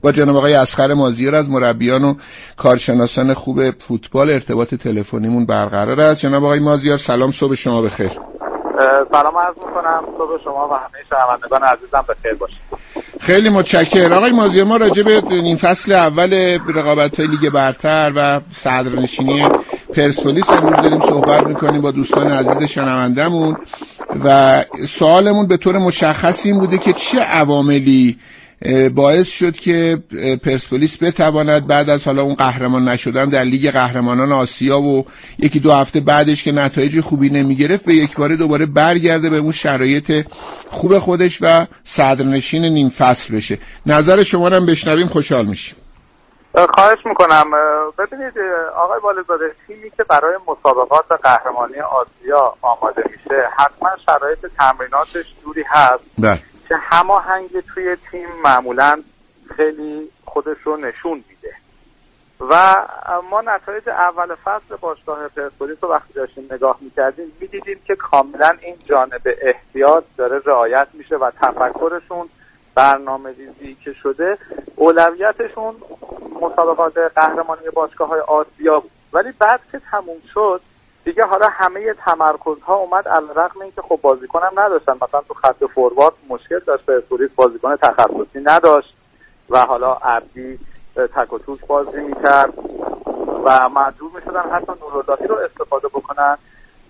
با جناب آقای اصغر مازیار از مربیان و کارشناسان خوب فوتبال ارتباط تلفنیمون برقرار است. جناب آقای مازیار سلام، صبح شما بخیر. سلام عرض می‌کنم، صبح شما و همه شنوندگان عزیزم بخیر باشید. خیلی متشکرم آقای مازیار. ما راجع به این فصل اول رقابت‌های لیگ برتر و صدرنشینی پرسپولیس امروز داریم صحبت می‌کنیم با دوستان عزیز شنوندمون و سوالمون به طور مشخص این بوده که چه عواملی باعث شد که پرسپولیس بتواند بعد از حالا اون قهرمان نشدن در لیگ قهرمانان آسیا و یکی دو هفته بعدش که نتایج خوبی نمیگرفت به یک باره دوباره برگرده به اون شرایط خوب خودش و صدرنشین نیم فصل بشه. نظر شما رو هم بشنویم خوشحال میشیم. خواهش میکنم. ببینید آقای والدزاده، تیمی که برای مسابقات قهرمانی آسیا آماده میشه حتما شرایط تمریناتش جوری هست که هماهنگ توی تیم معمولا خیلی خودش رو نشون میده و ما نتایج اول فصل باشگاه پرسپولیس رو وقتی داشتیم نگاه میکردیم میدیدیم که کاملا این جانب احتیاط داره رعایت میشه و تفکرشون برنامه‌ریزی که شده اولویتشون مسابقات قهرمانی باشگاه‌های آسیا بود. ولی بعد که تموم شد دیگه حالا همه تمرکزها اومد علیرغم اینکه خب بازیکن هم نداشتن، مثلا تو خط فوروارد مشکل داشت پرسپولیس، بازیکن تخصصی نداشت و حالا عبدی تک و توک بازی میکرد و مجبور میشدن حتی نوراللهی رو استفاده بکنن.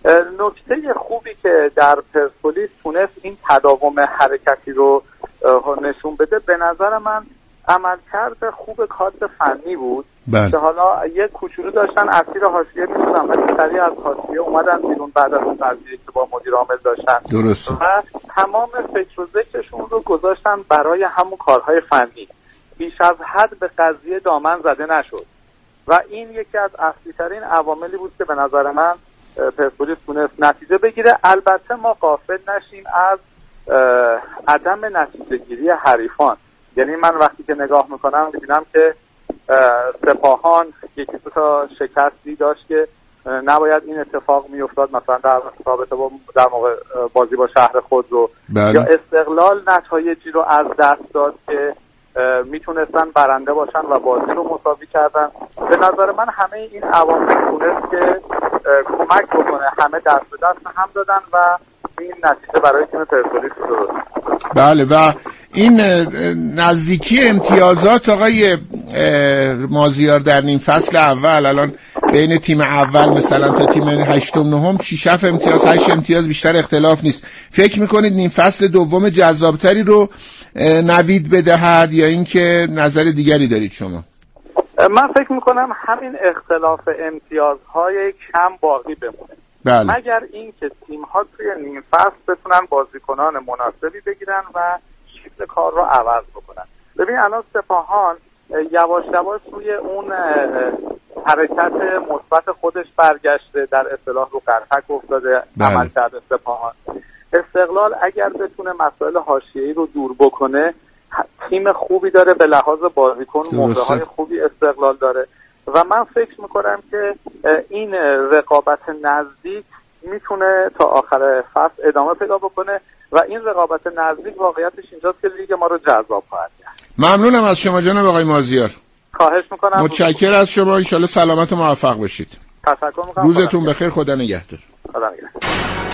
نکته خوبی که در پرسپولیس تونست این تداوم حرکتی رو نشون بده به نظر من عملکرد خوب کادر فنی بود که حالا یک کوچولو داشتن اسیر حاشیه میشدن ولی سریع از حاشیه اومدن بیرون بعد از اون قضیه که با مدیر عامل داشتن درست و تمام فکر و ذکرشون رو گذاشتن برای همون کارهای فنی. بیش از حد به قضیه دامن زده نشد و این یکی از اصلی ترین عواملی بود که به نظر من پرسپولیس تونست نتیجه بگیره. البته ما غافل نشیم از عدم نتیجه گیری حریفان. یعنی من وقتی که نگاه میکنم میبینم که سپاهان یکی دو تا شکستی داشت که نباید این اتفاق میافتاد، مثلا در رابطه با در موقع بازی با شهر خود رو یا استقلال نتایجی رو از دست داد که میتونستن برنده باشن و بازی رو مساوی کردن. به نظر من همه این عوامل تونست که کمک بکنه، همه دست به دست هم دادن و این نتیجه برای تیم پرسپولیس درست. بله و این نزدیکی امتیازات آقای مازیار در نیم فصل اول الان بین تیم اول مثلا تا تیم هشتم نهم 6 امتیاز 8 امتیاز بیشتر اختلاف نیست. فکر میکنید نیم فصل دوم جذابتری رو نوید بدهد یا اینکه نظر دیگری دارید شما؟ من فکر میکنم همین اختلاف امتیازهای کم باقی بمونه. بله. مگر اینکه تیم‌ها توی نیم فصل بتونن بازیکنان مناسبی بگیرن و شکل کار رو عوض بکنن. ببین الان سپاهان یواش یواش روی اون حرکت مثبت خودش برگشته، در اصطلاح رو قرحک افتاده. عمل کرده سپاهان. استقلال اگر بتونه مسائل حاشیه‌ای رو دور بکنه تیم خوبی داره، به لحاظ بازیکن موقع‌های خوبی استقلال داره و من فکر میکنم که این رقابت نزدیک میتونه تا آخر فصل ادامه پیدا بکنه و این رقابت نزدیک واقعیتش اینجاست که لیگ ما رو جذاب خواهد کرد. ممنونم از شما جناب آقای مازیار. خواهش میکنم. متشکرم از شما. ان شاءالله سلامت و موفق باشید. تشکر میکنم. روزتون بخیر. خدا نگهدار. خدا نگهدار.